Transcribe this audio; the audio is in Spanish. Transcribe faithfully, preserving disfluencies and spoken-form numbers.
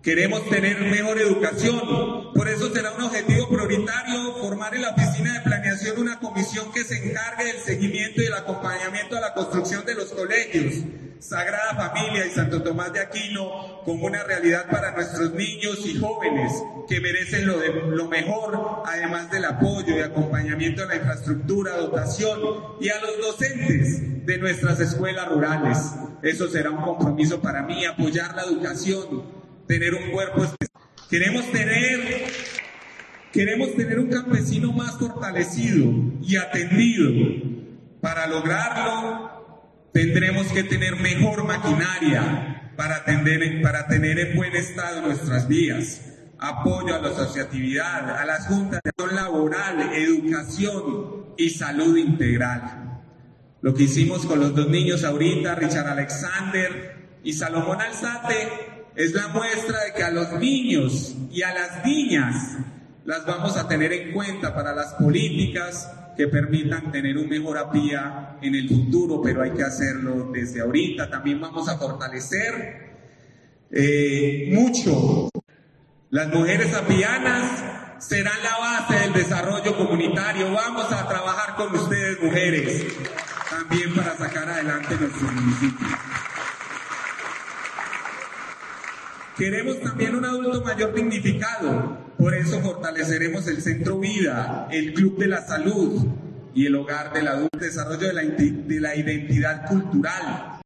Queremos tener mejor educación, por eso será un objetivo prioritario formar en la Oficina de Planeación una comisión que se encargue del seguimiento y el acompañamiento a la construcción de los colegios Sagrada Familia y Santo Tomás de Aquino como una realidad para nuestros niños y jóvenes que merecen lo, de, lo mejor, además del apoyo y acompañamiento a la infraestructura, dotación y a los docentes de nuestras escuelas rurales. Eso será un compromiso para mí, apoyar la educación, tener un cuerpo especial. Queremos tener, queremos tener un campesino más fortalecido y atendido. Para lograrlo, tendremos que tener mejor maquinaria para, atender, para tener en buen estado nuestras vías, apoyo a la asociatividad, a las juntas de acción laboral, educación y salud integral. Lo que hicimos con los dos niños ahorita, Richard Alexander y Salomón Alzate, es la muestra de que a los niños y a las niñas las vamos a tener en cuenta para las políticas que permitan tener un mejor A P I A en el futuro, pero hay que hacerlo desde ahorita. También vamos a fortalecer eh, mucho. Las mujeres apianas serán la base del desarrollo comunitario. Vamos a trabajar con ustedes, mujeres, también para sacar adelante nuestro municipio. Queremos también un adulto mayor dignificado, por eso fortaleceremos el Centro Vida, el Club de la Salud y el Hogar del Adulto, desarrollo de la, de la identidad cultural.